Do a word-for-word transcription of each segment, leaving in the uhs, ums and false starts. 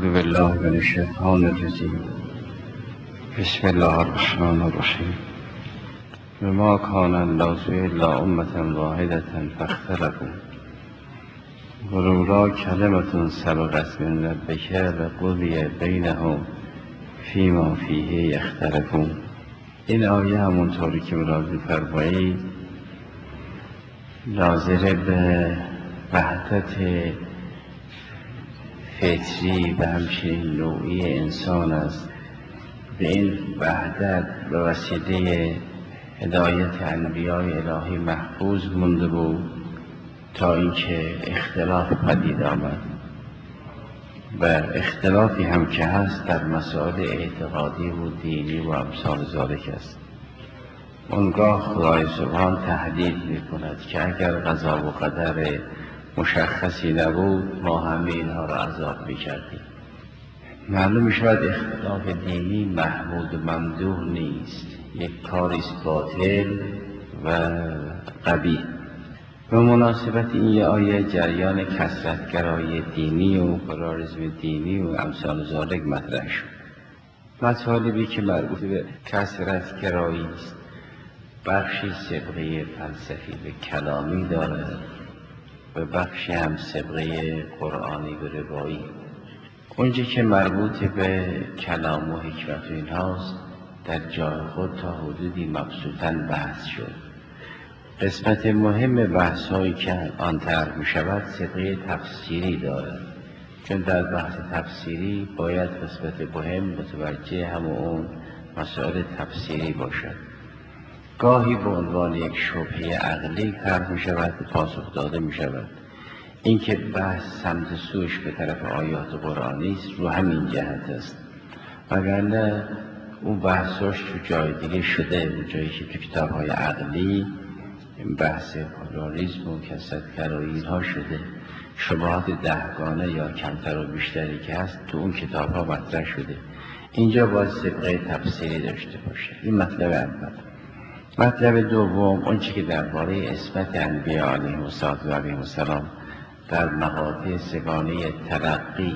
اعوذ بالله من الشیطان الرجیم. بسم الله الرحمن الرحیم. وما کان الناس الا امة واحدة فاختلفوا ولولا کلمة سبقت من ربک لقضی بینهم فیما فیه یختلفون. این آیه همونطوری که ملاحظه فرمایید ناظر به وحدت فطری و همچنین نوعی انسان است. به این وحدت به وسیله هدایت انبیای الهی محفوظ مونده بود تا اینکه اختلاف پدید آمد و اختلافی هم که هست در مسائل اعتقادی و دینی و امثال ذالک است. اونگاه خدای سبحان تهدید میکند که اگر قضا و قدر مشخصی نبود ما همه اینها را عذاب میکردیم. معلوم شود اختلاف دینی محمود و ممدوح نیست، یک کاریست باطل و قبیح. به مناسبت این یه آیه جریان کثرت‌گرایی دینی و پلاریسم دینی و امثال ذالک مطرح شد. مطالبی که مربوط به کثرت‌گرایی است بخشی سابقه فلسفی و کلامی دارد و بخشی هم سابقه قرآنی و روایی. اونجا که مربوط به کلام و حکمت اینهاست در جای خود تا حدودی مبسوطاً بحث شد. قسمت مهم بحث هایی که آن طرح می شود سابقه تفسیری دارد، چون در بحث تفسیری باید قسمت مهم متوجه هم اون مسائل تفسیری باشد. گاهی به عنوان یک شبهه عقلی طرح می شود و پاسخ داده می شود. این که بحث سمت سوش به طرف آیات قرآنی است رو همین جهت است، وگرنه اون بحثاش تو جای دیگه شده، اون جایی که تو کتاب‌های عقلی بحث پلاریسم و کثرت‌گرایی اینها شده، شبهات دهگانه یا کمتر و بیشتری که هست تو اون کتاب‌ها مطرح شده. اینجا باید سابقه تفسیری داشته باشه. این مطلب اول. مطلب دوم، اون چی که درباره عصمت انبیاء علیهم السلام در مقاطع سگانه تلقی،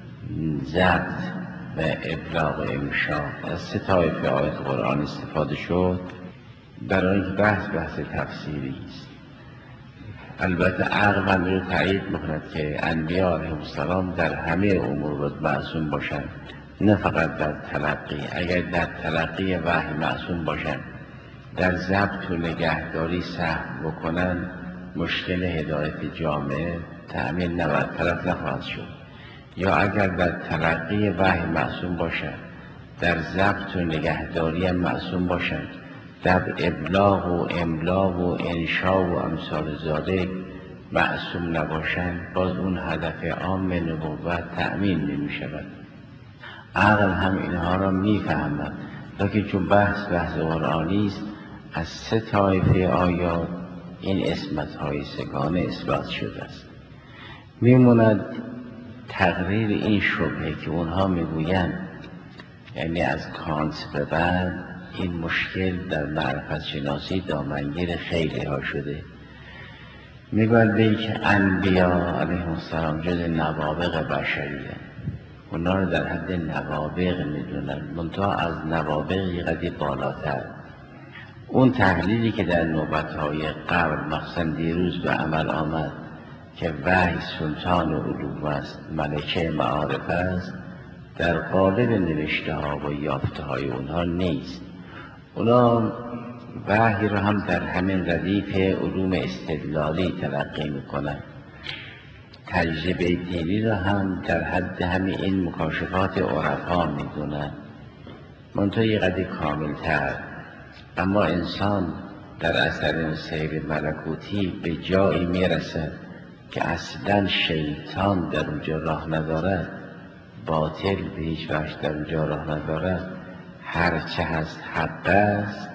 ضبط و ابلاغ و انشاء از سه طایفه آیات قرآن استفاده شد، برای اینکه بحث بحث تفسیری است. البته عقل هم رو تایید می‌کند که انبیاء علیهم السلام در همه امور باید معصوم باشند، نه فقط در تلقی. اگر در تلقی وحی معصوم باشند، در ضبط و نگهداری سهو بکنند، مشکل هدایت جامعه تأمین نبرد طرف نخواهد شد. یا اگر در تلقی وحی معصوم باشند، در ضبط و نگهداری هم معصوم باشند، در ابلاغ و املا و انشا و امثال ذالک معصوم نباشند، باز اون هدف عام نبوت تأمین نمی شود. عقل هم اینها را می فهمد، لیکن چون بحث بحث قرآنی است، از سه طایفه آیات این عصمت های سگانه اثبات شده است. میموند تقریر این شبهه که اونها میگویند، یعنی از کانت به بعد این مشکل در معرفت شناسی دامنگیر خیلی ها شده. میگویند به اینکه انبیاء علیهم السلام جز نوابغ بشریه، اونا رو در حد نوابغ میدونن، منتها از نوابغی قدی بالاتر. اون تحلیلی که در نوبت‌های قبل مخصوصا دیروز به عمل آمد که وحی سلطان علوم است، ملکه معارف است، در قالب نوشته ها و یافته های اونها نیست. اونا وحی را هم در همین ردیف علوم استدلالی تلقی میکنن، تجربه دینی را هم در حد همین این مکاشفات عرفا میدونن، منتها یه قدر کاملتر. اما انسان در اثر اون سیر ملکوتی به جایی میرسد که اصلا شیطان در اونجا راه ندارد، باطل به هیچ وجه در اونجا راه ندارد. هر چه هست حق است،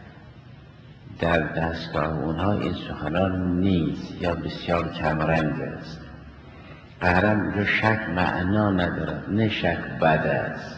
در دستگاه اونها این سخنان نیست یا بسیار کمرنگ است. قهرم اونجا شک معنا ندارد، نه شک بد است،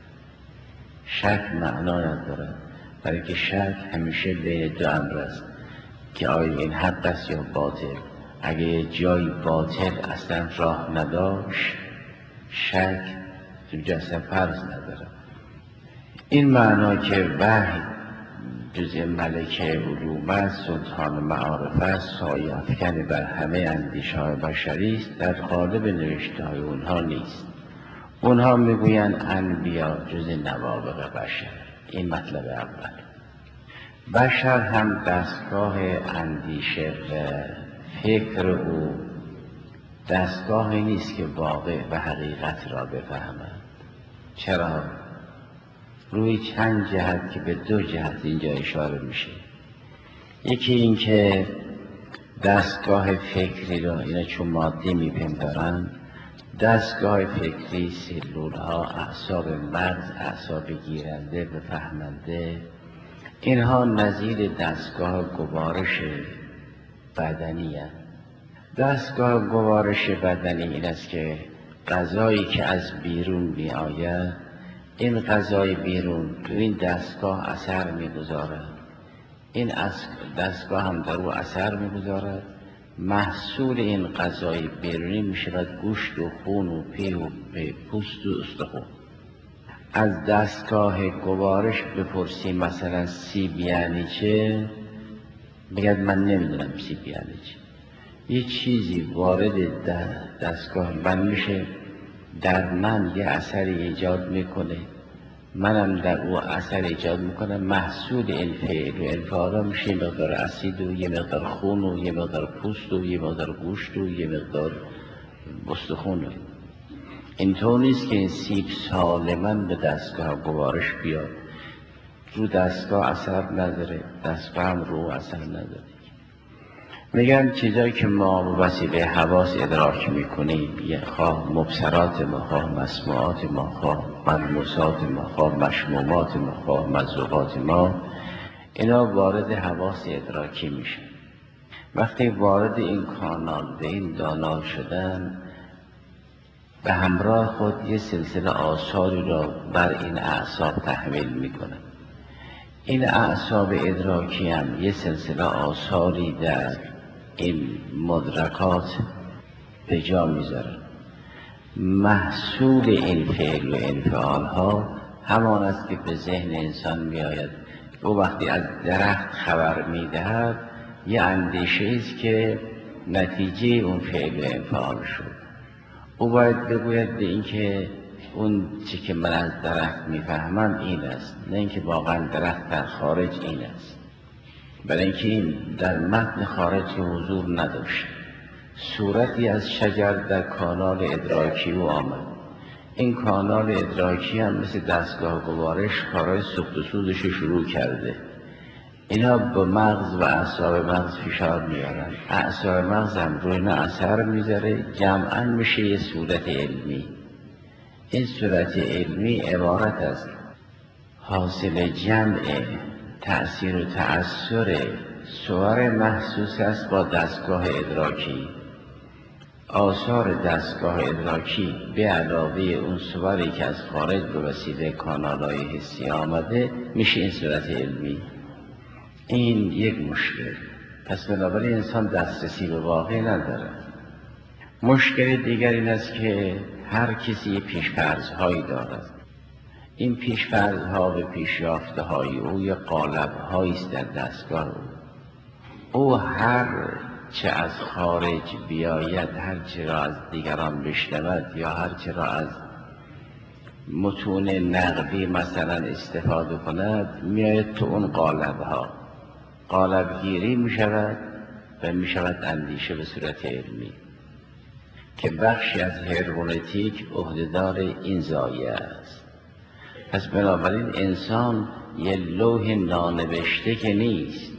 شک معنا ندارد، برای که شک همیشه بین دو امر است که آیا این حق است یا باطل. اگه جایی باطل اصلا راه نداشت، شک تو جسد فرض نداره. این معنا که وحی جزء ملکه علوم است، سلطان معارف است، سایه افکن بر همه اندیشه های بشری است، در قالب نوشته های اونها نیست. اونها میگویند انبیا جزء نوابغ بشر. این مطلب اول. بشر هم دستگاه اندیشه و فکر او دستگاهی نیست که واقع و حقیقت را بفهمد. چرا؟ روی چند جهت که به دو جهت اینجا اشاره میشه. یکی این که دستگاه فکری را اینا چون مادی میپندارن، دستگاه فکری سلول ها، اعصاب مغز، اعصاب گیرنده و فهمنده، اینها نظیر دستگاه گوارش بدنی هست. دستگاه گوارش بدنی این است که غذایی که از بیرون می آید، این غذای بیرون تو این دستگاه اثر می گذارد، این دستگاه هم در او اثر می گذارد. محصول این غذای بیرونی می شود گوشت و خون و پی و پوست و استخوان. از دستگاه گوارش بپرسی مثلا سیب یعنی چه، بگد من نمیدونم سیب یعنی چه. یه چیزی وارد دستگاه من میشه، در من یه اثری ایجاد میکنه، منم در او اثر ایجاد میکنم. محصول این فعل و انفعالا میشه یه مقدار اسید و یه مقدار خون و یه مقدار پوست و یه مقدار گوشت و یه مقدار استخون. اینطور نیست که این سیب سالما به دستگاه گوارش بیاد، رو دستگاه اثر نداره، دستگاه هم رو اثر نداره. میگن چیزایی که ما به وسیله حواس ادراک میکنیم، یه خواه مبصرات ما، خواه مسموعات ما، خواه ملموسات ما، خواه مشمومات ما، خواه مذوقات ما، اینا وارد حواس ادراکی میشن. وقتی وارد این کانال به این دانال شدن، به همراه خود یه سلسله آثاری را بر این اعصاب تحمیل میکنن. این اعصاب ادراکی هم یه سلسله آثاری در این مدرکات به جا میذارن. محصول این فعل و انفعال ها همان است که به ذهن انسان میآید. او وقتی از درخت خبر میدهد، یه اندیشه است که نتیجه اون فعل و انفعال شد. او باید بگوید به این که اون چی که من از درخت میفهمم این است، نه اینکه واقعا درخت در خارج این است. برای اینکه این در متن خارجی حضور نداشت. صورتی از شجر در کانال ادراکی او آمد. این کانال ادراکی هم مثل دستگاه گوارش کارهای سوخت و سوزش شروع کرده. اینا به مغز و اعصاب مغز فشار میارن، اعصاب مغز هم روی اینا اثر میذاره، جمعاً میشه یه صورت علمی. این صورت علمی عبارت است حاصل جمع تأثیر و تأثیر صور محسوس است با دستگاه ادراکی. آثار دستگاه ادراکی به علاوه اون صوری که از خارج به وسیله کانال‌های حسی آمده میشه این صورت علمی. این یک مشکل. پس بنابراین انسان دسترسی به واقع نداره. مشکل دیگر این است که هر کسی پیش‌فرض‌هایی دارد. این پیش‌فرض‌ها و پیش‌یافته‌های او یا قالب‌هایی است در دستگاه او. او هر چه از خارج بیاید، هر چه را از دیگران بشنود یا هر چه را از متون نقدی مثلا استفاده کند، میاید تو اون قالب‌ها. قالبگیری می شود و می شود اندیشه به صورت علمی که بخشی از هرمنوتیک عهدهدار این زاویه است. پس بنابراین انسان یه لوح نانوشته که نیست،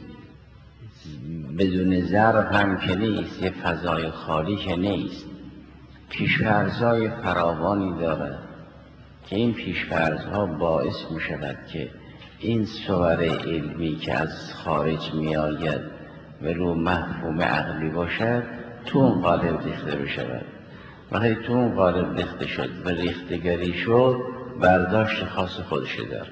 بدون ظرف هم که نیست، یه فضای خالی که نیست، پیش‌فرض‌های فراوانی دارد که این پیش‌فرض‌ها باعث می شود که این صور علمی که از خارج می آید و رو مفهوم عقلی باشد تو اون قالب ریخته بشود. وقتی تو اون قالب ریخته شد و ریختگری شد، برداشت خاص خودش داره.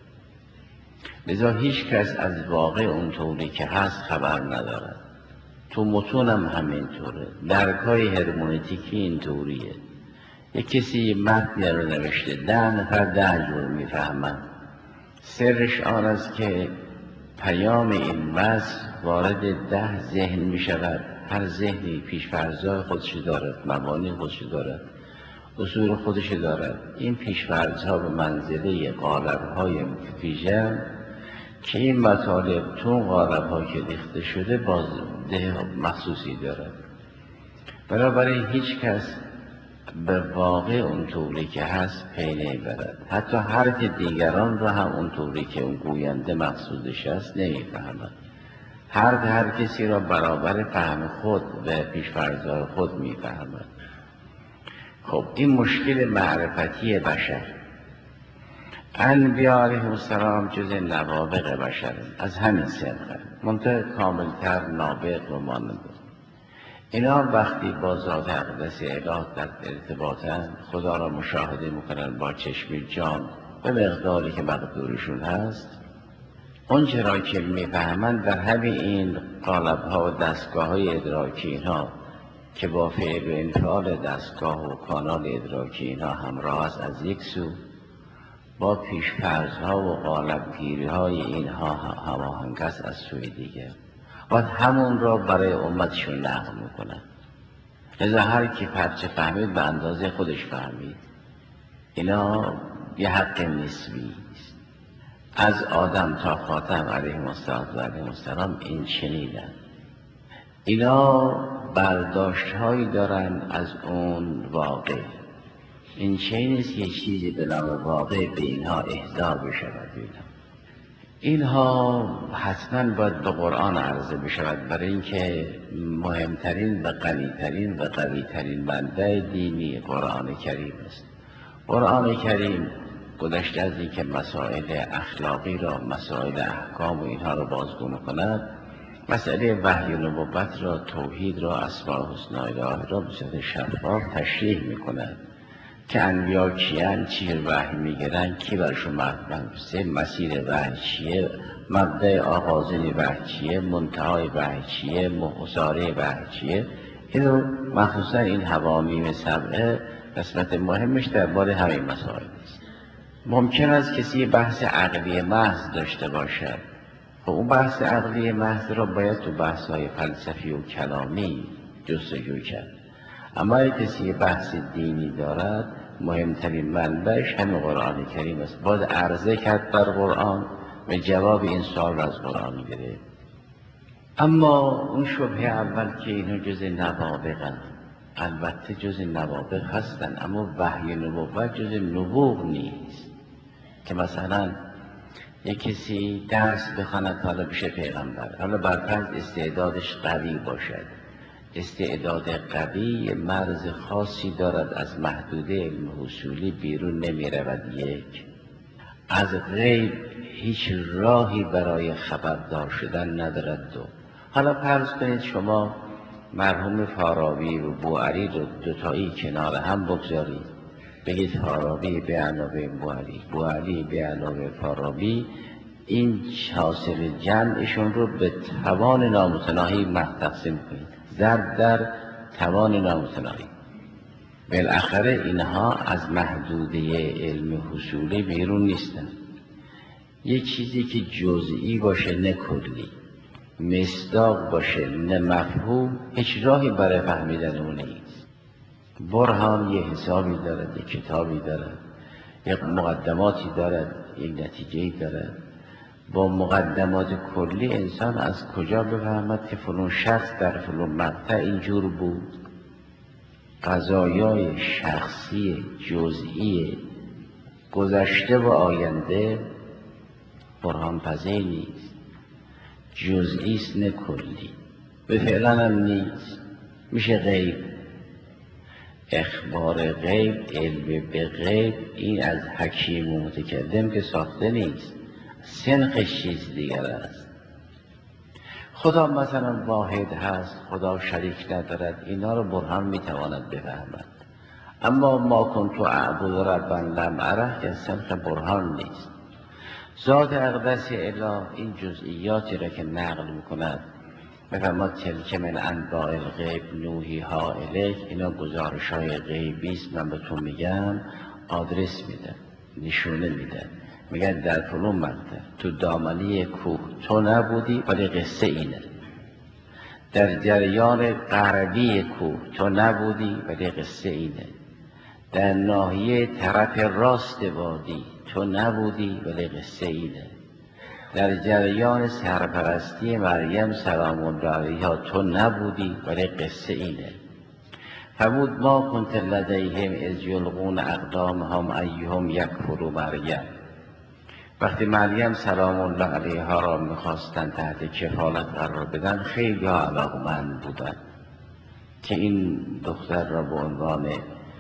لذا هیچ کس از واقع اون طوری که هست خبر ندارد. تو متونم همین طوره، درکای هرمنوتیکی این طوریه. یک کسی متنی رو نوشته، ده نفر ده جور میفهمن. سرش آن است که پیام این وصف وارد ده ذهن می شود. هر ذهنی پیش‌فرض‌های خودش دارد، مبانی خودش دارد، اصول خودش دارد. این پیش‌فرض‌ها به منزله قالب‌های ویژه‌اند که این مطالب تو قالب‌ها که ریخته شده بازده مخصوصی دارد. بنابراین هیچ کس به واقع اون طوری که هست پی نمیبرد، حتی حرف دیگران را هم اون طوری که اون گوینده مقصودش است نمیفهمد. هر هر کسی را برابر فهم خود و پیش‌فرض‌های خود میفهمد. خب این مشکل معرفتی بشر. انبیاء علیهم السلام جز نوابغ بشر از همین سنخه، منطقه کاملتر نابغ و مانند. اینا وقتی با ذات اقدس اله در ارتباطن، خدا را مشاهده میکنن با چشم جان به مقداری که مقدورشون هست. اون چرا که میفهمن در همین این قالب‌ها و دستگاه‌های ادراکی اینها که با فعل و انفعال دستگاه و کانال ادراکی اینها همراه است از یک سو، با پیش‌فرض‌ها و قالب‌گیری‌های اینها هماهنگ است از سوی دیگر، باید همون را برای امتشون نقل میکنن. لذا هر کی پرچه فهمید به اندازه خودش فهمید. اینا یه حق نسبی است. از آدم تا خاتم علیهم السلام این شنیدن. اینا برداشت هایی دارن از اون واقع. این چه نیست یه چیزی به نام واقع به اینها اهدا بشود. اینها حتما باید به قرآن عرضه بشود، برای اینکه مهمترین و قویترین و قویترین منبع دینی قرآن کریم است. قرآن کریم گذشته از این که مسائل اخلاقی را، مسائل احکام و اینها را بازگو می‌کند، مسئله وحی و نبوت را، توحید را، اسماء الحسنی الهی را به صورت شفاف تشریح می‌کند که انبیا کیان، چی وحی میگیرن، کی برشون محفظه، مسیر وحی چیه، مبدأ آغازین وحی چیه، منتهای وحی چیه، محصاره وحی چیه. اینو مخصوصا این حوامیم سبعه قسمت مهمش در باره همین مسائل است. ممکن است کسی بحث عقلی محض داشته باشد، خب اون بحث عقلی محض را باید تو بحث‌های فلسفی و کلامی جستجو کرد. اما اگه کسی بحث دینی دارد، مهمترین منبعش همین قرآن کریم است. باید عرضه کرد بر قرآن و جواب این سوال را از قرآن گرفت. اما اون شبهه اول که اینها جز نوابغند، البته جز نوابغ هستند، اما وحی نبوت جز نبوغ نیست. که مثلا یک کسی درس بخواند حالا بشه پیغمبر، حالا برفرض استعدادش قوی باشد. استعداد قوی مرز خاصی دارد، از محدوده علم حصولی بیرون نمی رود. یک، از غیب هیچ راهی برای خبردار شدن ندارد. دو، حالا فرض کنید شما مرحوم فارابی و بوعلی رو دوتایی کنار هم بگذارید، بگید فارابی به علاوه بوعلی، بوعلی به علاوه فارابی، این حاصل جمعشون رو به توان نامتناهی تقسیم کنید، ضرب در توان نامتناهی. بالاخره اینها از محدوده علم حصولی بیرون نیستن. یک چیزی که جزئی باشه نه کلی، مصداق باشه نه مفهوم، هیچ راهی برای فهمیدن اون نیست. برهان یه حسابی دارد، یه کتابی دارد، یک مقدماتی دارد، یک نتیجه‌ای دارد. با مقدمات کلی انسان از کجا بفهمد که فلان شخص در فلان مقطع اینجور بود؟ قضایای شخصی جزئی گذشته و آینده برهان پذیر نیست، جزئی است نه کلی. به فعلا هم نیست، میشه غیب. اخبار غیب، علم به غیب، این از حکیم و متکلم که ساخته نیست، سنخش چیز دیگر است. خدا مثلا واحد هست، خدا شریک ندارد، اینا رو برهان میتواند بفهمد. اما ما کنت اعبد ربا لم اره که سنخ برهان نیست. ذات اقدس اله این جزئیاتی را که نقل میکند بفرماد تلک من انباء الغیب نوحی ها الیک، اینا گزارش های غیبی است، من بهتون میگم. آدرس میدن، نشونه میدن، میگن در فلان مقطع تو دامنه کوه تو نبودی ولی قصه اینه، در جریان غربی کوه تو نبودی ولی قصه اینه، در ناحیه طرف راست وادی تو نبودی ولی قصه اینه، در جریان سرپرستی مریم سلام الله علیها تو نبودی ولی قصه اینه. فرمود ما کنت لدیهم اذ یلقون اقلامهم ایهم یکفر مریم. وقتی مریم سلام الله علیها را میخواستن تحت کفالت قرار بدن، خیلی علاقمند بودن که این دختر را به عنوان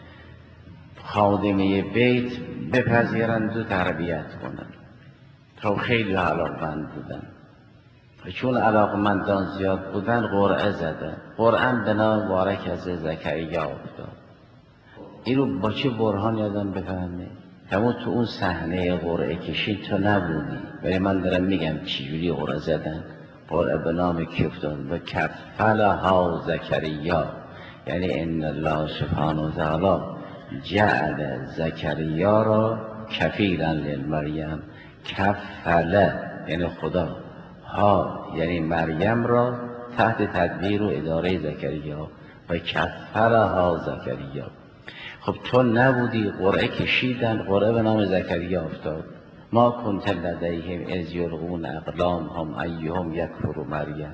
خادمه بیت بپذیرند و تربیت کنند. خب خیلی علاقمند بودن، چون علاقمندان زیاد بودن قرعه زدن. قرعه به نام مبارک از زکریا افتاد. این رو با چه برهان یادم بفهمه؟ همون تو اون صحنه قرعه کشی تو نبودی، ولی من دارم میگم چجوری قرعه زدن. قرعه به نام کی افتاد؟ و کفلها زکریا، یعنی ان الله سبحانه و تعالی جعل زکریا را کفیلا للمریم. کفله یعنی خدا، ها یعنی مریم را تحت تدبیر و اداره زکریا، و کفلها زکریا. خب تو نبودی، قرعه کشیدن، قرعه به نام زکریا افتاد. ما کنت لدیهم اذ یلقون اقلامهم ایهم یکفر مریم.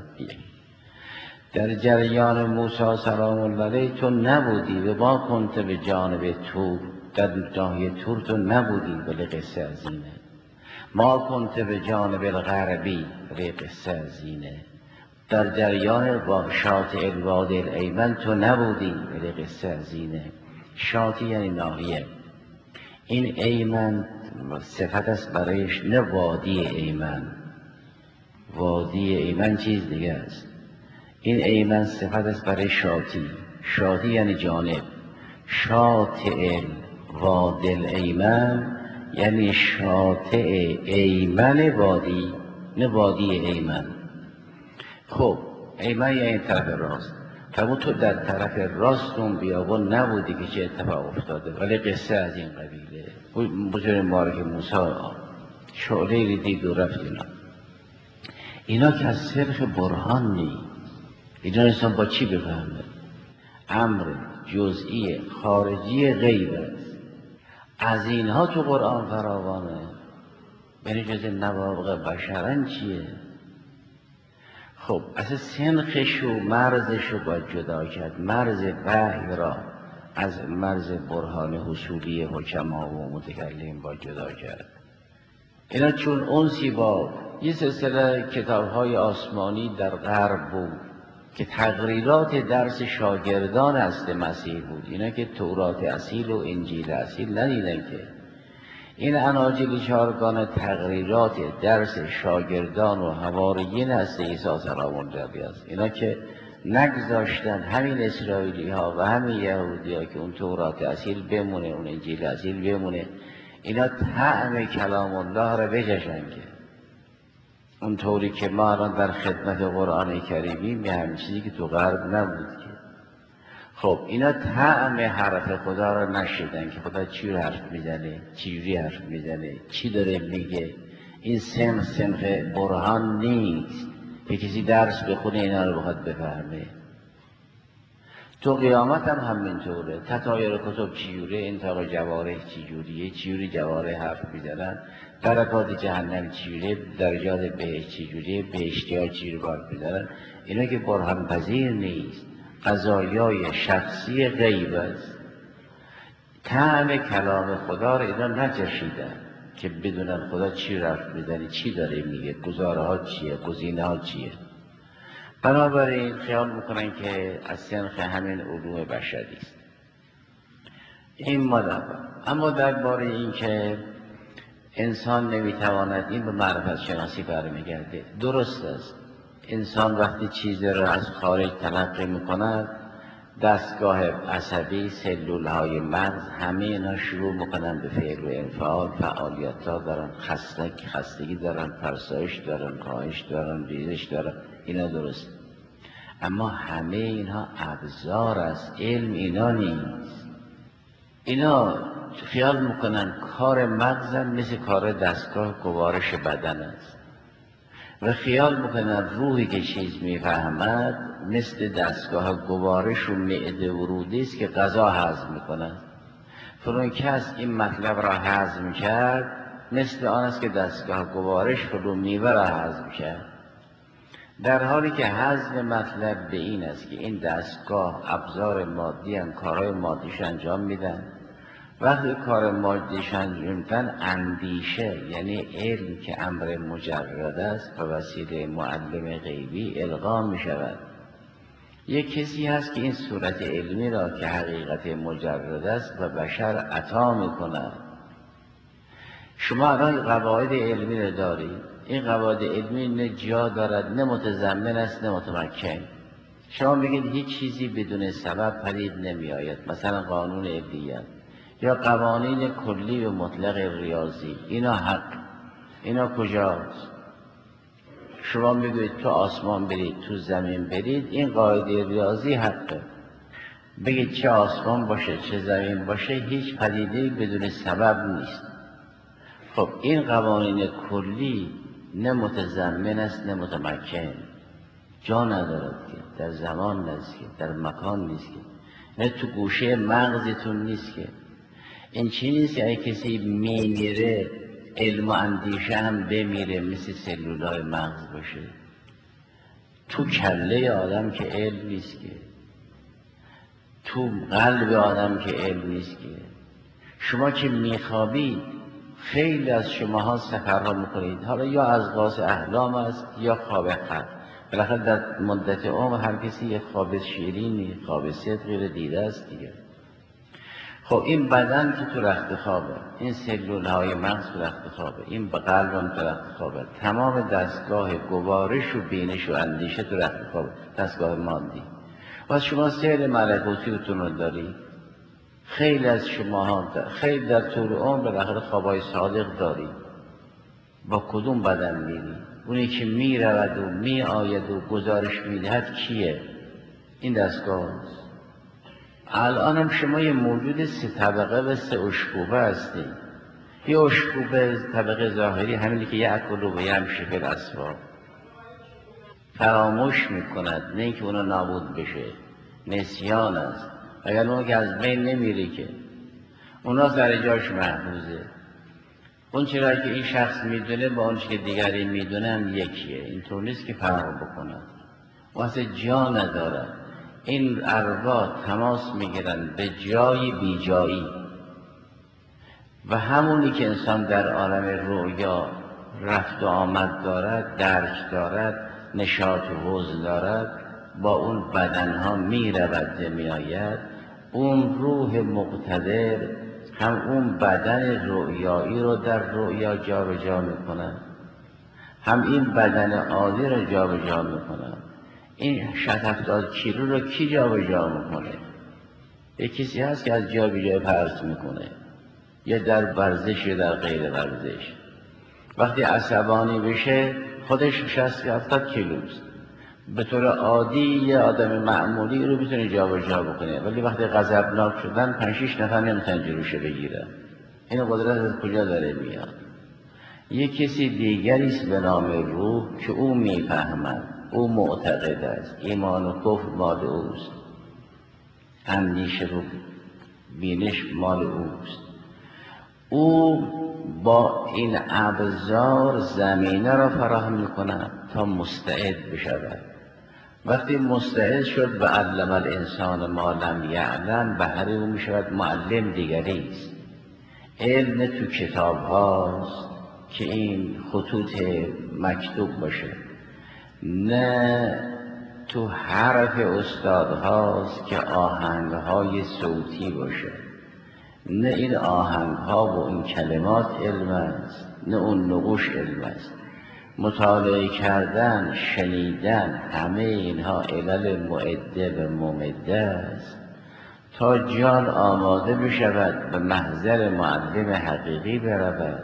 در جریان موسی سلام الله علیه تو نبودی، و ما کنت به جانب تور، در ناحیه تور تو نبودی ولی قصه از اینه. ما کنت به جانب الغربی ولی قصه از اینه. در جریان شاطئ الوادی الایمن تو نبودی ولی قصه از اینه. شاطئ یعنی ناحیه. این ایمن صفت است برایش، نه وادی ایمن. وادی ایمن چیز دیگه است. این ایمن صفت است برای شاطئ. شاطئ یعنی جانب. شاطئ الوادی الایمن یعنی شاطئ ایمن وادی، نه وادی ایمن. خب ایمن یعنی طرف راست. فرمود تو در طرف راست اون بیابان نبودی که چه اتفاق افتاده، ولی قصه از این قبیله. بزرگ مبارک موسی شعله دید و رفت. اینا اینا که از صرف برهان نی، اینا انسان با چی بفهمه؟ امر جزئی خارجی غیب است. از اینها تو قرآن فراوانه. یعنی جز نوابغ بشرن چیه؟ خب اصلا سنخش و مرزش رو باید جدا کرد. مرز وحی را از مرز برهان حصولی حکما و متکلم باید جدا کرد. اینا چون انسی با یه سلسله کتاب‌های آسمانی در غرب بود که تقریرات درس شاگردان اصل مسیح بود. اینا که تورات اصیل و انجیل اصیل ندیدن که. این اناجیل چهارگانه تقریرات درس شاگردان و حواریین اصل عیسی سلام الله علیه است. اینا که نگذاشتن همین اسرائیلی ها و همین یهودی ها که اون تورات اصیل بمونه، اون انجیل اصیل بمونه، اینا طعم کلام الله را بچشن که اون طوری که ما الان در خدمت قرآن کریمیم، یه همین چیزی که تو غرب نبود که. خب اینا طعم حرف خدا را نشیدن که خدا چی رو حرف میزنه، چی حرف میزنه، چی داره میگه. این سنخ سنخ برهان نیست که کسی درس بخونه اینا رو بخواد بفهمه. تو قیامت هم همینطوره. تطایر کتب چیوره، انتاق جواره چیجوریه، چیوری جواره حرف میزنن، درکات جهنم چیوره، درجات بهشت چیجوریه، بهشتی ها چی رو حرف میزنن. اینا که برهان پذیر نیست، قضایای شخصی غیب است. طعم کلام خدا رو اینا نچشیدن که بدونن خدا چی حرف میزنه، چی داره میگه، گزاره ها چیه، گزینه ها چیه. بنابراین خیال میکنن که از سنخ همین علوم بشری است. این مادر. اما درباره این که انسان نمیتواند، این به معرفت شناسی برمیگرده. درست است، انسان وقتی چیزی را از خارج تلقی میکند، دستگاه عصبی، سلول های مغز، همه اینا شروع میکنن به فعل و انفعال، فعالیت ها دارن، خستگی خستگی دارن، فرسایش دارن، کاهش دارن، ریزش دارن. اینا درست. اما همه اینها ابزار است، علم اینا نیست. اینا خیال میکنن کار مغزن مثل کار دستگاه گوارش بدن است و خیال میکنن روحی که چیز میفهمد مثل دستگاه گوارش و معده و روده است که غذا هضم میکنند. فلان کس این مطلب را هضم کرد مثل آن است که دستگاه گوارش فلان میوه را هضم کرد، در حالی که هضم مطلب به این است که این دستگاه ابزار مادی هم کارهای مادیش انجام میدن. وقتی کار مادیش انجام میدن اندیشه یعنی علم که امر مجرد است و وسیله معلم غیبی القا میشود. یک کسی هست که این صورت علمی را که حقیقت مجرد است و بشر عطا میکند. شما الان قواعد علمی را دارید، این قواعد علمی نه جا دارد، نه متضمن است، نه متمکن. شما بگید هیچ چیزی بدون سبب پدید نمی آید، مثلا قانون علیت یا قوانین کلی و مطلق ریاضی، اینا حق، اینا کجاست؟ شما بگید تو آسمان برید، تو زمین برید، این قاعده ریاضی حقه. بگید چه آسمان باشه چه زمین باشه هیچ پدیده بدون سبب نیست. خب این قوانین کلی نه متضمن است نه متمکن، جا ندارد که در زمان نیست که در مکان نیست که نه تو گوشه مغزتون نیست که. این چی نیست که کسی میمیره علم و اندیشه هم بمیره مثل سلولای مغز باشه. تو کله آدم که علم نیست که، تو قلب آدم که علم نیست که. شما که میخوابید خیلی از شماها سفرها میکنید، حالا یا از غاز احلام است یا خواب حق. بالاخره در مدت عمر هر کسی یک خواب شیرینی خواب صدقی رو دیده است دیگه. خب این بدن که تو رخت خوابه، این سلول های مغز تو رخت خوابه، این قلب هم تو رخت خوابه، تمام دستگاه گوارش و بینش و اندیشه تو رخت خوابه، دستگاه مادی. و شما سیر ملکوتیتون رو دارید. خیلی از شما خیلی در طول عمر بالاخره خوابای صادق دارید. با کدوم بدن میری؟ اونی که میرود و می آید و گزارش میدهد کیه؟ این دستگاه است. الان هم شما یه موجود سه طبقه و سه اشکوبه هستید. یه اشکوبه طبقه ظاهری همینی که یه اکلو و یه همشه فی الاسفار فراموش میکند، نه اینکه اونا نابود بشه، نسیان است. اگر اون که از بین نمیره که اونا سر جاش محفوظه. اون چرا که این شخص میدونه با اون که دیگری میدونه هم یکیه، اینطور نیست که فرق بکنه، واسه جا نداره. این ارواح تماس میگیرن به جای بی جایی و همونی که انسان در عالم رویا رفت و آمد دارد، درک دارد، نشاط و حوض دارد، با اون بدنها میرود میآید. اون روح مقتدر هم اون بدن رویایی رو در رویا جا به جا میکنه، هم این بدن عادی رو جا به جا میکنه. این شصت هفتاد کیلو رو کی جا به جا میکنه؟ یک کسی هست که از جا به جا پرت میکنه، یا در ورزش یا در غیر ورزش. وقتی عصبانی بشه خودش شصت هفتاد کیلوست. به طور عادی یه آدم معمولی رو میتونه جا به جا بکنه، ولی وقتی غضبناک شدن پنج شش نفر نمیتونن جلوشو بگیرن. این قدرت از کجا داره میاد؟ یک کسی دیگری است به نام روح که او میفهمد، او معتقد است، ایمان و کفر مال اوست، اندیشه و بینش مال اوست. او با این ابزار زمینه را فراهم میکند تا مستعد بشود. وقتی مستعد شد و علم الانسان ما لم یعلم، بهره او میشود معلم دیگری است. علم نه تو کتاب هاست که این خطوط مکتوب باشه، نه تو حرف استاد هاست که آهنگ های صوتی باشه، نه این آهنگ ها و این کلمات علم است، نه اون نقوش علم است. مطالعه کردن، شنیدن، همه اینها علل معده و ممده است تا جان آماده بشود به محضر معلم حقیقی برود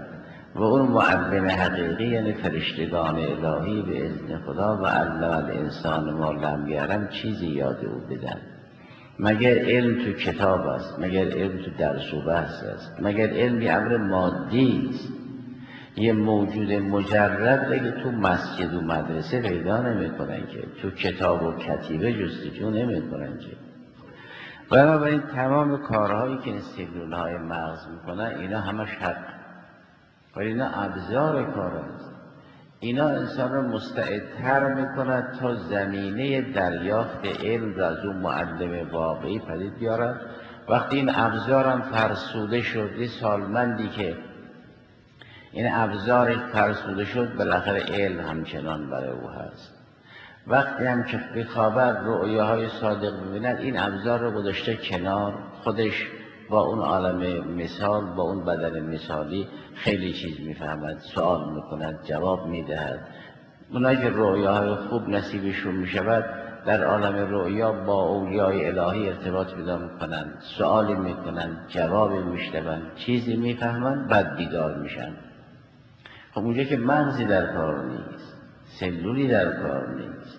و اون معلم حقیقی یعنی فرشتگان الهی به اذن خدا و علم الانسان ما لم یعلم چیزی یاد او بدن. مگر علم تو کتاب است؟ مگر علم تو درس و بحث است؟ مگر علم یه امر مادی است؟ یه موجود مجرد اگه تو مسجد و مدرسه پیدا نمی‌کنن که، تو کتاب و کتیبه جستجو نمی‌کنن که. بنابراین تمام کارهایی که این سلول‌های مغز میکنن اینا همش حق، ولی اینا ابزار کار است. اینا انسان رو مستعدتر میکند تا زمینه دریافت علم را از اون معلم واقعی پدید بیارد. وقتی این ابزارم فرسوده شد، یه سالمندی که این ابزارش فرسوده شد بالاخره علم همچنان برای او هست. وقتی هم که بخوابد رؤیاهای صادق ببیند، این ابزار رو گذاشته کنار، خودش با اون عالم مثال، با اون بدن مثالی خیلی چیز میفهمد، سوال میکند، جواب میدهد. اونایی که رؤیاهای خوب نصیبشون میشود در عالم رؤیا با اولیای الهی ارتباط پیدا میکنند، سوالی میکنند، جوابی میشنوند، چیزی میفهمند، بعد بیدار میشن. خب اونجا که مغزی در کار نیست، سلولی در کار نیست،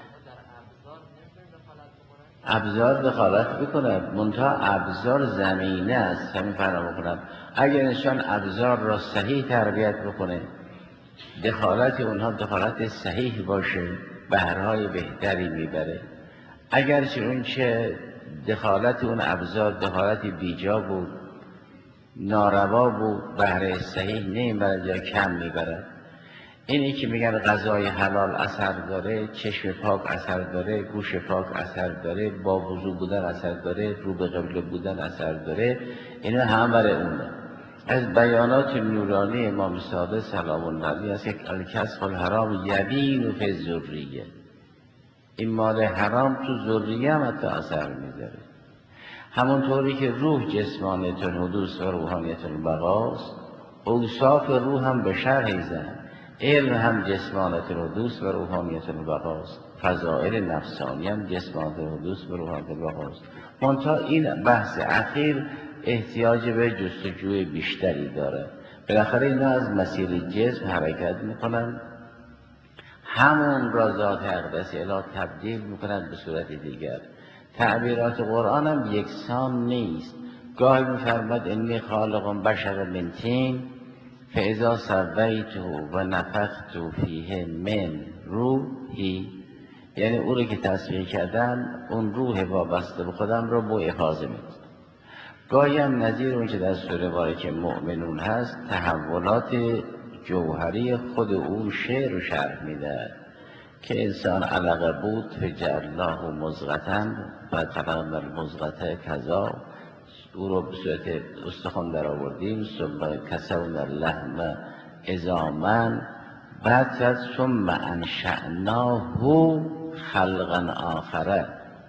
ابزار دخالت بکنند، منتها ابزار زمینه است. همین فرام بکنند اگر انسان ابزار را صحیح تربیت بکنه، دخالت اونها دخالت صحیح باشه، بهرهای بهتری میبره. اگرچه اون چه دخالت اون ابزار دخالت بیجا بود، ناروا بود، بهره صحیح نمیبرد یا کم میبرد. اینی که میگن غذای حلال اثر داره، چشم پاک اثر داره، گوش پاک اثر داره، با وضو بودن اثر داره، رو به قبله بودن اثر داره، اینا هم برای اونه. از بیانات نورانی امام صادق سلام الله علیه است که الکسب الحرام یبین فی الذریه، این مال حرام تو ذریه هم حتی اثر میذاره. همونطوری که روح جسمانیت الحدوث و روحانیت البقاست، اوصاف روح هم به شرحی زن، علم هم جسمانیت الحدوث و روحانیت البقاست، فضائل نفسانی هم جسمانیت الحدوث و روحانیت البقاست. منتها این بحث اخیر احتیاج به جستجوی بیشتری داره. بالاخره اینا از مسیر جسم حرکت میکنن، همون را ذات اقدس اله تبدیل میکنن به صورت دیگر. تعبیرات قرآن هم یکسان نیست. گاهی میفرماد انی خالق بشر من طین فاذا سویته و نفخت فیه من روحی، یعنی او رو که تصویر کردن اون روح وابسته به خودم رو با افاظه میکنه. گاهی هم نظیر اون که در سوره بارکه مؤمنون هست، تحولات جوهری خود اون شعر رو شرح میده که انسان علقه بود فجعلناه مضغة فخلقنا المضغة کذا، او رو به صورت استخوان در آوردیم، ثم کسونا اللحم عظاما، بعد ثم انشأناه خلقا آخر،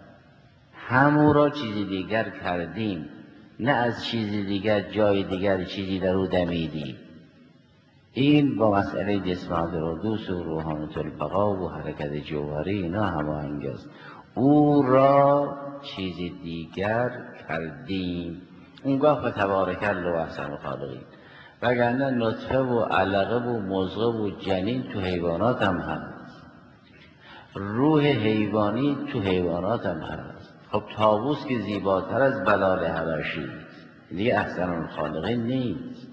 همون را چیزی دیگر کردیم، نه از چیزی دیگر جای دیگر چیزی در او دمیدیم. این با مسئله جسمانیت الحدوث و روحانیت البقا و حرکت جوهری اینا هماهنگ است. او را چیزی دیگر کردیم. اونگاه فتبارک الله احسن الخالقین. وگرنه نطفه و علقه و مضغه و جنین تو حیوانات هم هست، روح حیوانی تو حیوانات هم هست. خب طاووس که زیباتر از بلال حبشی دیگه احسن الخالقین نیست.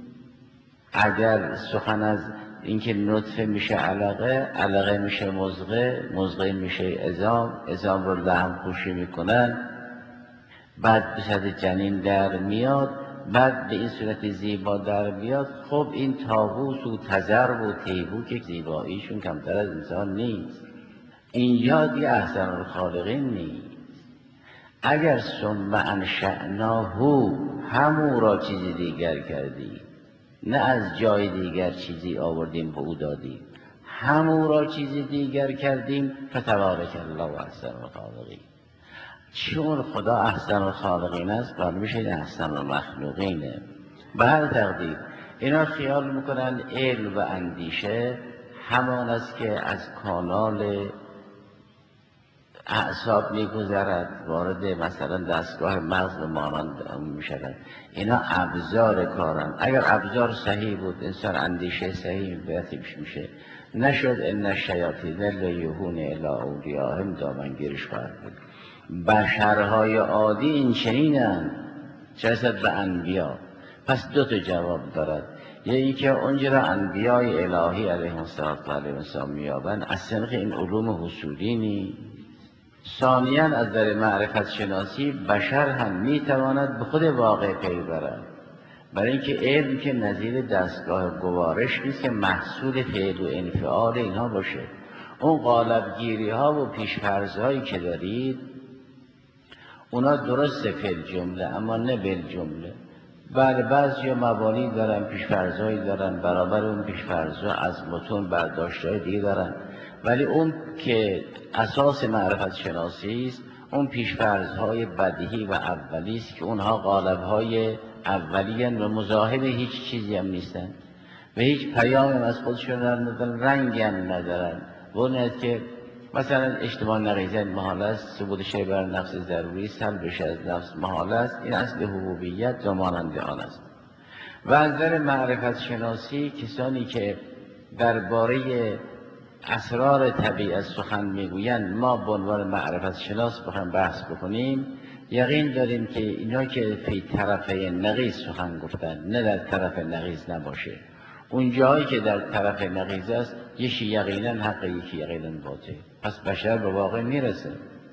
اگر سخن از اینکه نطفه میشه علقه، علقه میشه مضغه، مضغه میشه عظام، عظام رو لحم پوشی میکنن، بعد به صورت جنین در میاد، بعد به این صورت زیبا در میاد. خب این طاووس و تذر و تیهو که زیباییشون کمتر از انسان نیست. اینجا دیگه احسن الخالقین نیست. اگر ثم انشأناه همون را چیزی دیگر کردی، نه از جای دیگر چیزی آوردیم به او دادیم، همون را چیزی دیگر کردیم، فتبارک الله احسن الخالقین. چون خدا احسن الخالقین است برای میشه احسن المخلوقینه. به هر تقدیر اینا خیال میکنن علم و اندیشه همان است که از کانال اعصاب میگذرد، وارد مثلا دستگاه مغز مانند میشود. اینا ابزار کارن. اگر ابزار صحیح بود انسان اندیشه صحیح بیاتیش میشه. نشد ان الشیاطین لیوحون الی اولیاءهم دامنگیرش خواهد بود. بشرهای عادی این چنینن چه رسد به انبیا. پس دو تا جواب دارد. یکی که اونجا را انبیای الهی علیهم السلام میابن از سنخ این علوم حصولی نی. ثانیاً از در معرفت شناسی بشر هم میتواند به خود واقع پی برد، برای اینکه علم که نظیر دستگاه گوارش نیست که محصول فعل و انفعال اینها باشه. اون قالبگیری ها و پیشفرض هایی که دارید اونا درسته فعل جمله اما نه بل جمله. بله بعضی مبانی دارن، پیشفرض هایی دارن، برابر اون پیشفرض ها از متون برداشت های دیگه دارن، ولی اون که اساس معرفت شناسی است اون پیشفرض های بدیهی و اولی است که اونها قالب های اولی و مزاحم هیچ چیزی هم نیستن و هیچ پیام از خودشون ندارن، رنگی هم ندارن. بونید که مثلا اجتماع نقیضه محال است، ثبوت شیء بر نفس ضروری، سلبش از نفس محال است، این اصل حبوبیت و مانند آن است. و از نظر معرفت شناسی کسانی که درباره اسرار طبیعت سخن میگویند ما به عنوان معرفت شناس بخوایم بحث بکنیم یقین داریم که اینا که فی طرف نقیض سخن گفتن نه در طرف نقیض نباشه. اون جایی که در طرف نقیض است یکی یقینا حق یکی یقینا باطل. پس بشر به واقع میرسه.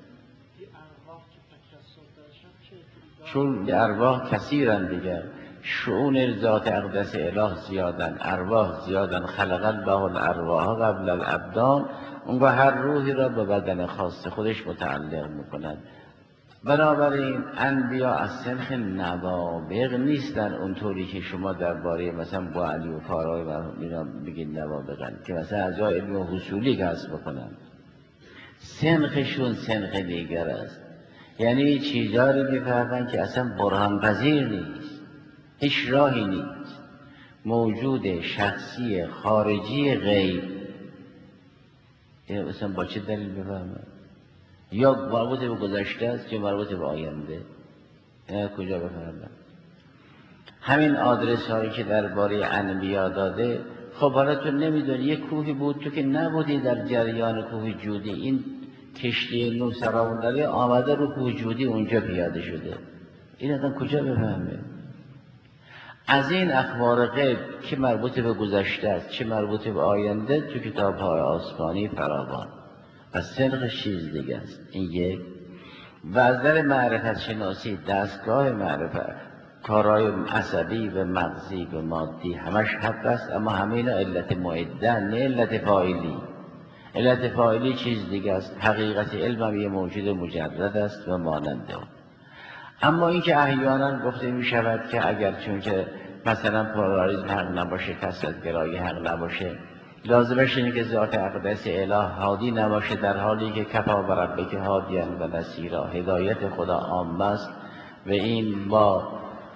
چون ارواح کثیرن دیگر، شؤون ذات اقدس اله زیادن، ارواح زیادن. خلق الله الارواح قبل الابدان. اونگاه هر روحی را به بدن خاص خودش متعلق میکنند. بنابراین انبیا از سنخ نوابغ نیستن اونطوری که شما درباره مثلا با علی و فارای و اینا بگید نوابغن که مثلا از جای علم و حصولی کسب بکنن. سنخشون سنخ دیگر است، یعنی چیزایی میفهمن که اصلا برهان پذیر نیست، هیچ راهی نیست، موجود شخصی خارجی غیب. این مثلا با چه دلیل بفهمن؟ یا مربوط به گذشته است یا مربوط به آینده. اینا کجا بفهمن؟ همین آدرس هایی که درباره انبیا داده، خب حالا تو نمیدونی یک کوهی بود تو که نبودی در جریان کوه جودی، این کشتی نوح سراونداری آمده رو کوه جودی اونجا پیاده شده. این آدم کجا بفهمه؟ از این اخبار غیب که مربوط به گذشته است چه مربوط به آینده تو کتاب های آسمانی فراوان. پس سنخش چیز دیگه است. این یک. و از در معرفت شناسی دستگاه معرفت کارهای عصبی و مغزی و مادی همش حق است، اما همه اینا علت معده نه علت فاعلی. علت فاعلی چیز دیگه است. حقیقت علم هم یه موجود مجرد است و ماننده. اما این که احیانا گفته می شود که اگر چون که مثلا پلاریسم حق نباشه، کثرت گرایی حق نباشه، لازمش اینه که ذات اقدس اله هادی نباشه، در حالی که کفا بربک هادیان و نصیرا، هدایت خدا عام است و این با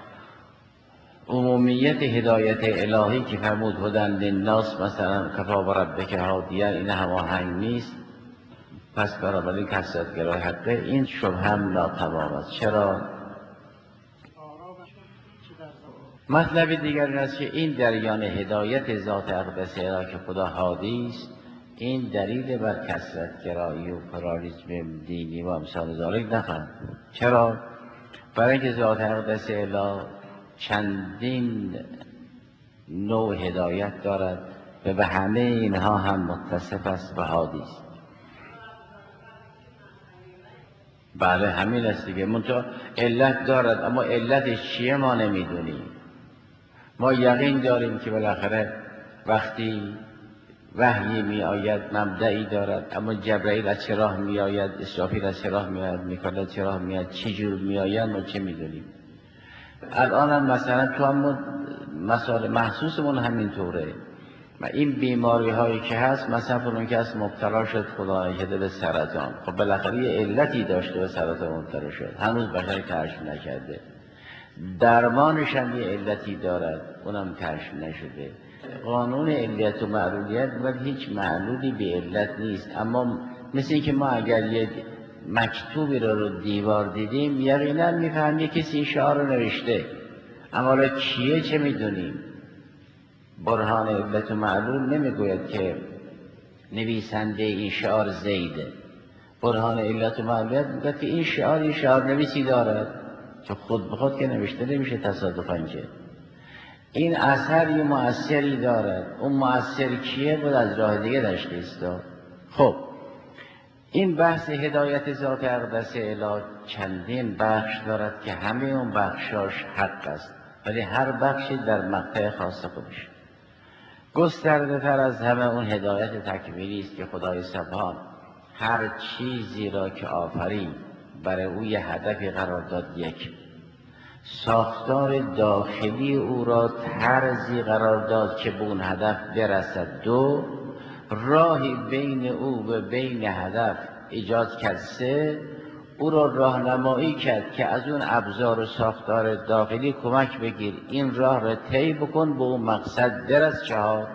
عمومیت هدایت الهی که فرمود هدن للناس مثلا کفا بربک هادیان این هماهنگ نیست. پس برابر کثرت گرایی حقه. این شبه هم ناتمام است. چرا؟ مطلب دیگر این است که این جریان هدایت ذات اقدس اله که خدا هادی است، این دلیل بر کثرت گرایی و پلاریسم دینی و امثال ذالک نخواهد بود. چرا؟ برای اینکه ذات اقدس اله چندین نوع هدایت دارد و به همه اینها هم متصف است و هادی است. بله همین است دیگه. منتها علت دارد، اما علتش چیه ما نمیدونیم. ما یقین داریم که بالاخره وقتی وحی می آید مبدعی دارد، اما جبرائیل از چه راه می آید، اسرافیل از چه راه می آید، میکائیل از چه راه می آید، چی جور می آید ما چه میدونیم. الان هم مثلا تو هم مسائل محسوسمون همین طوره و این بیماری هایی که هست، مثلا فرون که هست مبتلا شد خدا نکرده به سرطان، خب بالاخره یه علتی داشته به سرطان مبتلا شد، هنوز بشر کشف نکرده. درمانش هم یه علتی دارد، اونم کشف نشده. قانون علت و معلولیت باید هیچ معلولی به علت نیست. اما مثل این که ما اگر یک مکتوبی رو رو دیوار دیدیم یقینا میفهم یه کسی این شعار رو نوشته، اما حالا کیه چه میدونیم؟ برهان علت و معلول نمیگوید که نویسنده این شعار زیده. برهان علت و معلولیت میگوید که این شعار این شعار نویسی دارد که خود به خود که نوشته نمیشه تصادفاً که این اثر یه مؤثری دارد. اون مؤثر کیه بود از راه دیگه تشخیص داد. خب این بحث هدایت ذات اقدس اله چندین بخش دارد که همه اون بخشاش حق است، ولی هر بخشی در مقطع خاص خودش. گسترده تر از همه اون هدایت تکوینی است که خدای سبحان هر چیزی را که آفرید برای او یه هدفی قرار داد. یک، ساختار داخلی او را طرزی قرار داد که به اون هدف برسد. دو، راهی بین او و بین هدف ایجاد کرد. سه، او را راهنمایی کرد که از اون ابزار و ساختار داخلی کمک بگیر، این راه را طی بکن، به اون مقصد برس. چهار،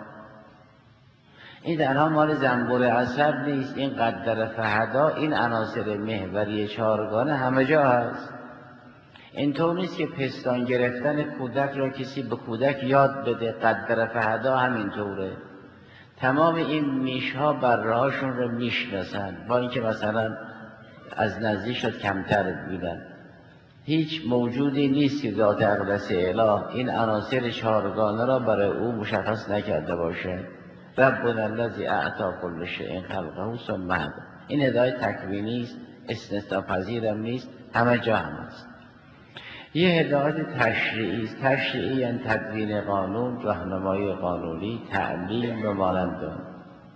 این تنها مال زنبور اثر نیست، این قدر فهدا، این عناصر محوری چهارگانه همه جا هست. اینطور نیست که پستان گرفتن کودک را کسی به کودک یاد بده، قدر فهدا همینطوره. تمام این میشها برهاشون رو میشناسن، با اینکه مثلا از نزدیک شد کمتر بودن. هیچ موجودی نیست که ذات اقدس اله این عناصر چهارگانه را برای او مشخص نکرده باشه. ربنا الذی اعطی کل شیء خلقه ثم هدی. این هدایت تکوینی است، استثناء پذیرم نیست، همه جا هم است. یه هدایت تشریعی است. تشریعی یعنی تدوین قانون، راهنمایی قانونی، تعلیم و مانند آن.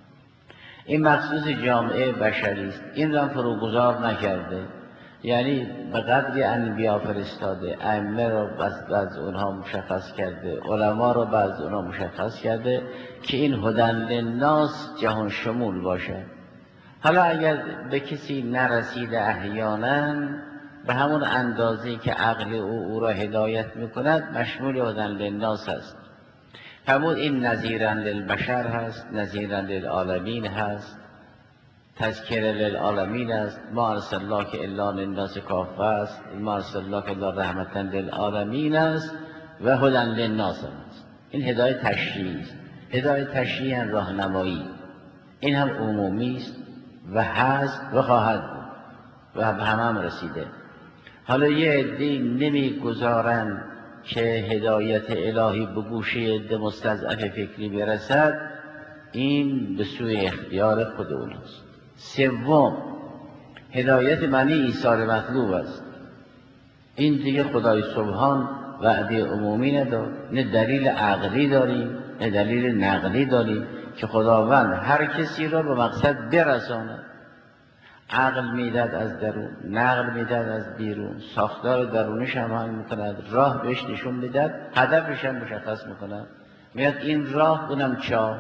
این مخصوص جامعه بشری است. این را فروگذار نکرده، یعنی به قدری انبیا فرستاده، ائمه را بعض اونها مشخص کرده، علما را بعض اونها مشخص کرده که این هدی للناس جهان شمول باشه. حالا اگر به کسی نرسیده احیانا به همون اندازه‌ای که عقل او او را هدایت میکند مشمول هدی للناس است. فرمود این نذیرا للبشر هست، نذیرا للعالمین هست، تذکر للعالمین است، ما ارسلناک الا للناس کافه است، ما ارسلناک الا رحمتا للعالمین است و هدی للناس است. این هدایت تشریعی است. هدایت تشریعی راهنمایی، این هم عمومی است و هست و خواهد بود و به همه هم رسیده. حالا یه عده‌ای نمیگذارند که هدایت الهی به گوش عده مستضعف فکری برسد، این به سوی اختیار خود اوناست. سوم، هدایت معنی ایثار مطلوب است. این دیگه خدای سبحان وعده عمومی نداد، نه دلیل عقلی داریم نه دلیل نقلی داریم که خداوند هر کسی را به مقصد برساند. عقل میداد از درون، نقل میداد از بیرون، ساختار درونش هماهنگ میکند، راه بهش نشون میداد، هدفش هم مشخص میکند، میاد این راه اونم چاه.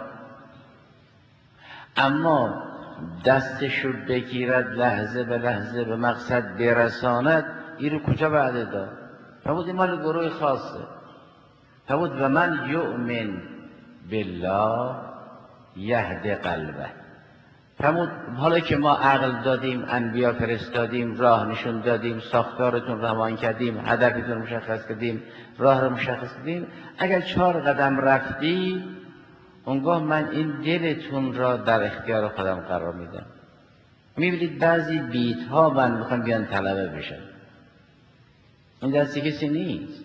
اما دستشو بگیرد لحظه به لحظه به مقصد برساند، این رو کجا وعده داد؟ فرمود این مال گروه خاصه. فرمود و من یؤمن بالله یهد قلبه. فرمود حالا که ما عقل دادیم، انبیا فرستادیم، راه نشون دادیم، ساختارتون رو هماهنگ کردیم، هدفتون مشخص کردیم، راه رو مشخص کردیم، اگر چهار قدم رفتی اونگاه من این دلتون را در اختیار خودم قرار میدم. میبینید بعضی بیت ها من میخوام بیان طلبه بشن، این دستی کسی نیست.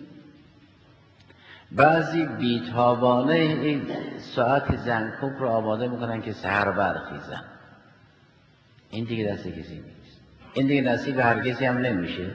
بعضی بیت هاوانه این ساعت زنکوب رو آماده میکنن که سحر برخیزن، این دیگه دست کسی نیست، این دیگه نصیب هر کسی هم نمیشه.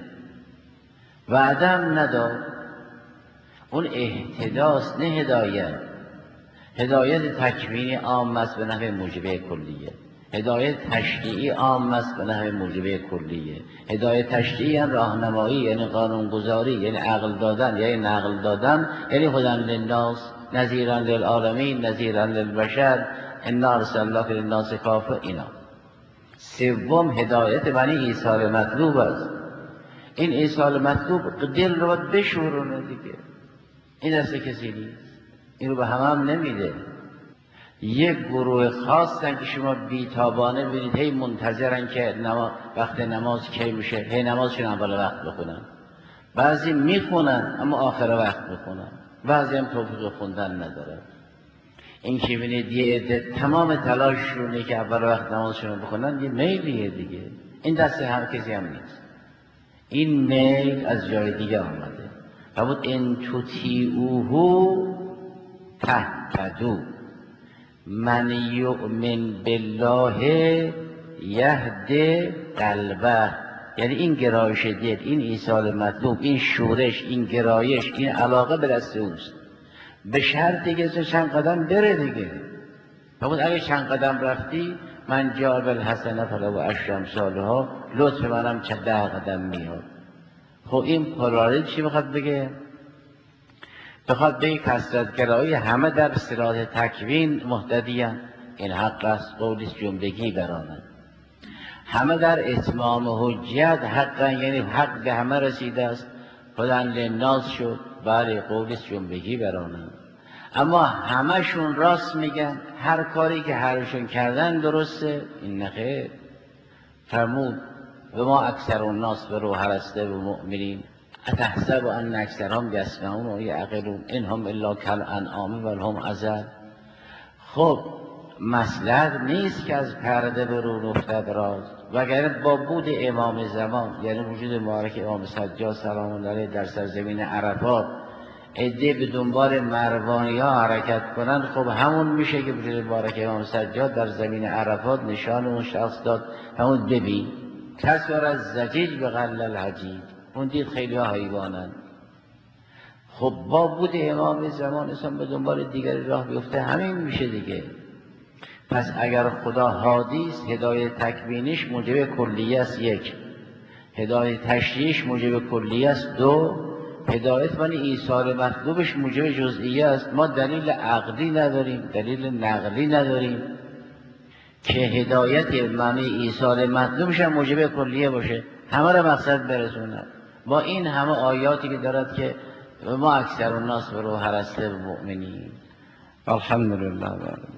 وعدم نداد. اون اهتداست نه هدایت. هدایت تکوینی عام است به نحو موجبه کلیه، هدایت تشریعی عام است به نحو موجبه کلیه. هدایت تشریعی یعنی راهنمایی، یعنی قانونگذاری، یعنی عقل دادن، یعنی نقل دادن، یعنی هدی للناس، نذیرا للعالمین، نذیرا للبشر، انا ارسلناک للناس کافه. اینا سوم هدایت معنی ایصال مطلوب است. این ایصال مطلوب دل رو باید بشورونه دیگه، این دست کسی نیست، این رو به همه هم نمیده. یک گروه خاصن که شما بیتابانه ببینید هی منتظرن که نما... وقت نماز کی میشه، هی نمازشون اول وقت بخونن. بعضی میخونن اما آخر وقت بخونن، بعضی هم توفیق خوندن ندارن. این که ببینید یه عده تمام تلاششونه که اول وقت نمازشون بخونن، یه میلیه دیگه. این دست هر کسی هم نیست. این میل از جای دیگه آمده. فرمود ان تطیعوه تهتدوا، من یؤمن بالله یهد قلبه. یعنی این گرایش دل، این ایصال مطلوب، این شورش، این گرایش، این علاقه به دست اوست، به شرطی که چند قدم بره دیگه. فرمود اگه چند قدم رفتی، من جا بالحسنه فله عشر امثالها، لطف منم چه ده قدم میاد. خب این پرارید چی بخواد بگه؟ بخواد بگه کثرت‌گرایی همه در صراط تکوین مهتدیان، این حق است، قولیست جملگی برآمد. همه در اتمام حجت حقا، یعنی حق به همه رسیده است، هدی للناس شد، بله قولیست جملگی برآمد. اما همشون راست میگن، هر کاری که هرشون کردن درسته، این نخیر. فرمود و ما اکثر الناس بروح رسته و مؤمنین اتحسب ان اکثرهم یسمعون و یعقلون ان هم الا کالانعام بل هم اضل. خب مصلحت نیست که از پرده برون افتد راز، وگرنه با بود امام زمان، یعنی وجود مبارک امام سجاد سلام الله علیه در سرزمین عرفات، عده به دنبال مروانی ها حرکت کنند، خب همون میشه که وجود مبارک امام سجاد در زمین عرفات نشان اون شخص داد. همون ببین کسر از زجیج به غل الحجیج، اون دید خیلی ها حیوانند. خب با بود امام زمان اصلا به دنبال دیگری راه بیفته، همین میشه دیگه. پس اگر خدا هادی است، هدایت تکوینیش موجب کلیه است، یک. هدایت تشریعیش موجب کلیه است، دو. هدایت من ایصال مطلوبش موجب جزئیه است. ما دلیل عقلی نداریم، دلیل نقلی نداریم که هدایت معنی ایصال مطلوبش هم موجب کلیه باشه، همه را مقصد برسونه. با این همه آیاتی که دارد که ما اکثر الناس بروح رسته و مؤمنین. الحمدلله.